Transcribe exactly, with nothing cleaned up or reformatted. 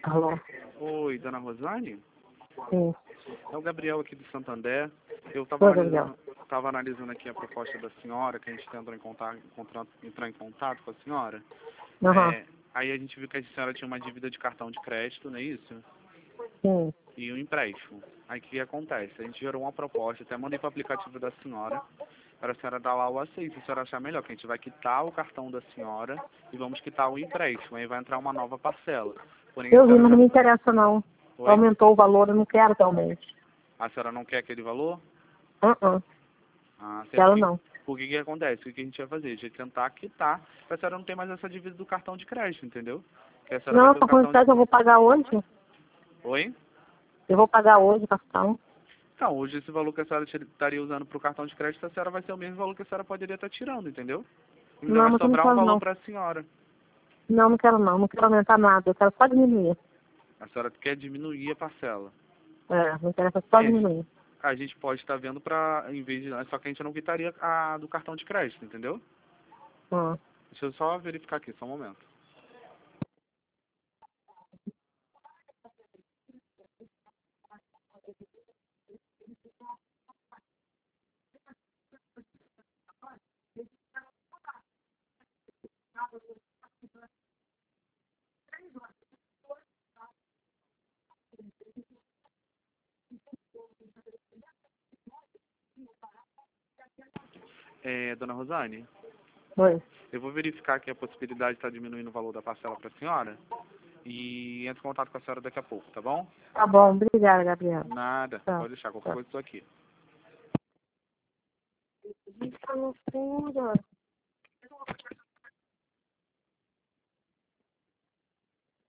Alô? Oi, dona Rosane? Sim. É o Gabriel aqui do Santander. Eu estava Oi, analisando, Gabriel. tava analisando aqui a proposta da senhora, que a gente tentou em contato, encontrar- entrar em contato com a senhora. Aham. É, aí a gente viu que a senhora tinha uma dívida de cartão de crédito, não é isso? Sim. E um empréstimo. Aí o que acontece? A gente gerou uma proposta, até mandei para o aplicativo da senhora, para a senhora dar lá o aceito, se a senhora achar melhor, que a gente vai quitar o cartão da senhora e vamos quitar o empréstimo. Aí vai entrar uma nova parcela. Porém, a Eu vi, senhora mas não me já... interessa não. Oi? Aumentou o valor, eu não quero realmente. A senhora não quer aquele valor? Uh -uh. Ah, certo. Quero Que, não. o que que acontece? O que que a gente vai fazer? A gente vai tentar quitar, para a senhora não ter mais essa dívida do cartão de crédito, entendeu? Que a senhora vai Não, ter o por cartão de... quantidade eu vou pagar hoje. Oi? Eu vou pagar hoje o cartão. Então, hoje esse valor que a senhora tira- estaria usando para o cartão de crédito, a senhora vai ser o mesmo valor que a senhora poderia estar tirando, entendeu? Ainda Não, vai mas eu não sobrar um quero valor não. para a senhora. Não, não quero não. Não quero aumentar nada. Eu quero só diminuir. A senhora quer diminuir a parcela. É, me interessa só É, diminuir. a gente pode estar vendo para, em vez de... Só que a gente não quitaria a do cartão de crédito, entendeu? Hum. Deixa eu só verificar aqui, só um momento. É, dona Rosane, Oi. eu vou verificar aqui a possibilidade de estar diminuindo o valor da parcela para a senhora e entro em contato com a senhora daqui a pouco, tá bom? Tá bom, obrigada, Gabriela. Nada, Tchau. pode deixar, qualquer Tchau. coisa estou aqui. Que loucura.